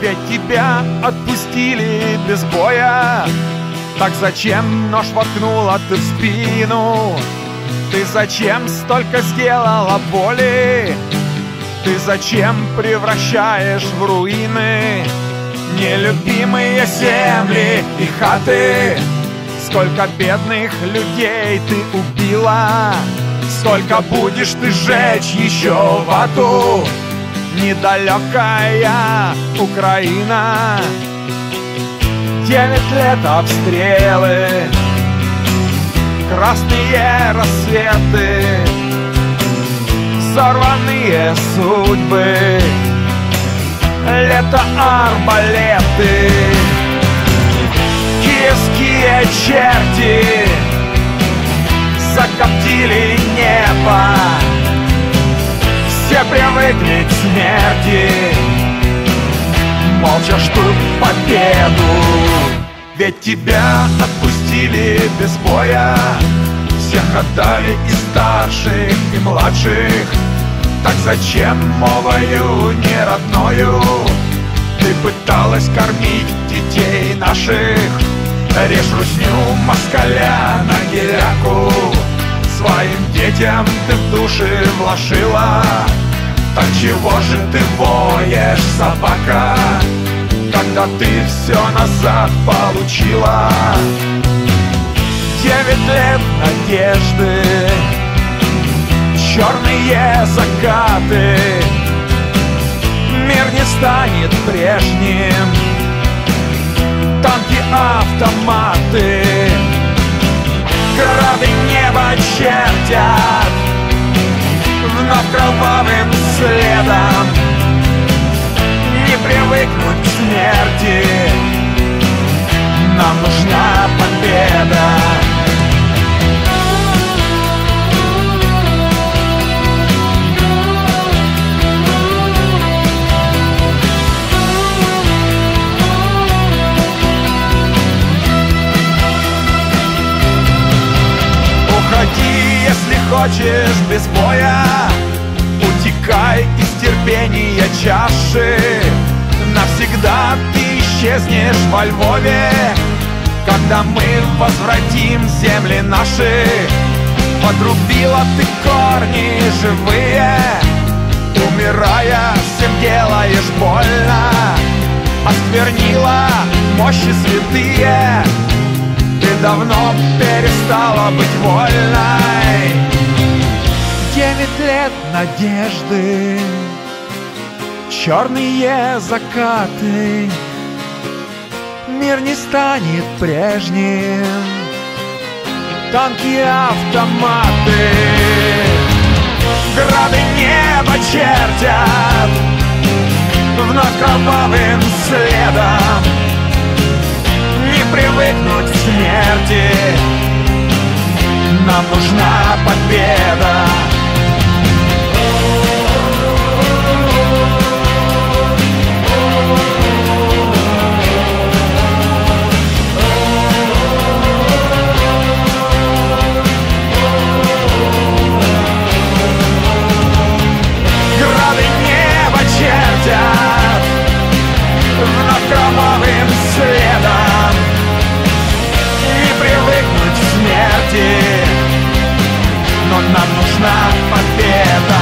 Ведь тебя отпустили без боя. Так зачем нож воткнула ты в спину? Ты зачем столько сделала боли? Ты зачем превращаешь в руины нелюбимые земли и хаты? Сколько бедных людей ты убила, сколько будешь ты жечь еще в аду? Недалекая Украина, 9 лет обстрелы, красные рассветы, сорванные судьбы, лето арбалеты, киевские черти закоптили небо. Все привыкли к смерти, молча ждут победу. Ведь тебя отпустили без боя, всех отдали и старших, и младших. Так зачем мовою не родною ты пыталась кормить детей наших? Режь русню москаля на геляку, своим детям ты в души вложила. Так чего же ты воешь, собака, когда ты все назад получила? 9 лет надежды, черные закаты. Мир не станет прежним, танки, автоматы, грады небо чертят вновь кровавым следом. Не привыкнуть к смерти, нам нужна победа. Уходи, если хочешь, без боя. Утекай из терпения чаши. Навсегда ты исчезнешь во Львове, когда мы возвратим земли наши. Подрубила ты корни живые, умирая, всем делаешь больно. Осквернила мощи святые, ты давно перестала быть вольной. 9 лет надежды, черные закаты. Мир не станет прежним, танки, автоматы, грады небо чертят вновь кровавым следом. Не привыкнуть к смерти, нам нужна победа. Грады небо чертят вновь кровавым следом. Не привыкнуть к смерти, но нам нужна победа.